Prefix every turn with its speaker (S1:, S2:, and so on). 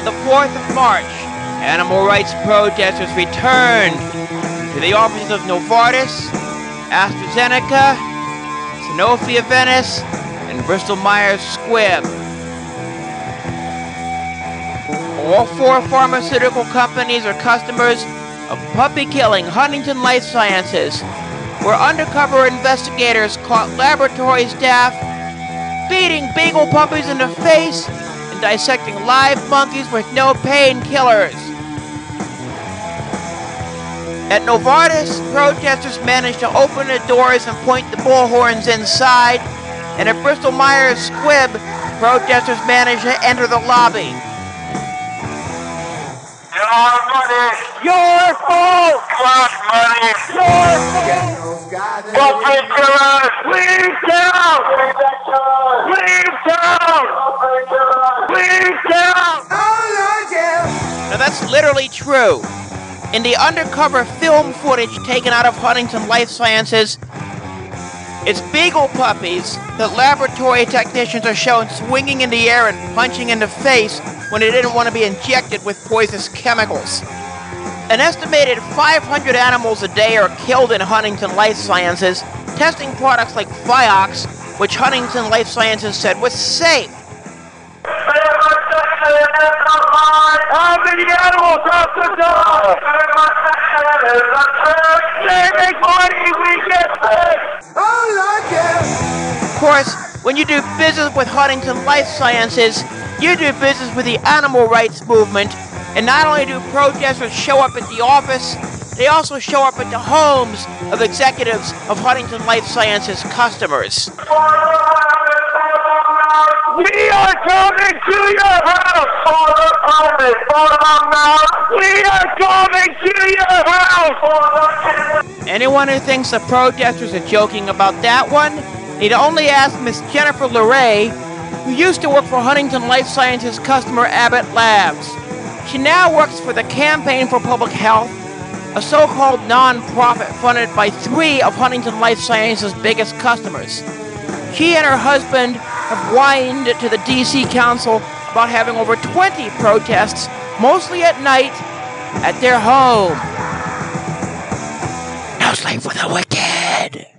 S1: the 4th of March, animal rights protesters returned to the offices of Novartis, AstraZeneca, Sanofi-Aventis, and Bristol-Myers Squibb. All 4 pharmaceutical companies are customers of puppy-killing Huntington Life Sciences, where undercover investigators caught laboratory staff beating beagle puppies in the face and dissecting live monkeys with no painkillers. At Novartis, protesters managed to open the doors and point the bullhorns inside, and at Bristol-Myers Squibb, protesters managed to enter the lobby.
S2: Your money, your fault. Plus money, your fault. Puppy killers, leave town. Leave town. Leave town.
S1: Now that's literally true. In the undercover film footage taken out of Huntington Life Sciences, it's beagle puppies that laboratory technicians are shown swinging in the air and punching in the face when they didn't want to be injected with poisonous chemicals. An estimated 500 animals a day are killed in Huntington Life Sciences, testing products like Vioxx, which Huntington Life Sciences said was safe.
S2: How many animals have to die? They make money, we get paid.
S1: Of course, when you do business with Huntington Life Sciences, you do business with the animal rights movement, and not only do protesters show up at the office, they also show up at the homes of executives of Huntington Life Sciences customers.
S2: We are coming to your house! We are coming to your house!
S1: Anyone who thinks the protesters are joking about that one need only ask Miss Jennifer LeRae, who used to work for Huntington Life Sciences customer Abbott Labs. She now works for the Campaign for Public Health, a so-called non-profit funded by 3 of Huntington Life Sciences' biggest customers. She and her husband have whined to the D.C. Council about having over 20 protests, mostly at night, at their home. No sleep for the wicked.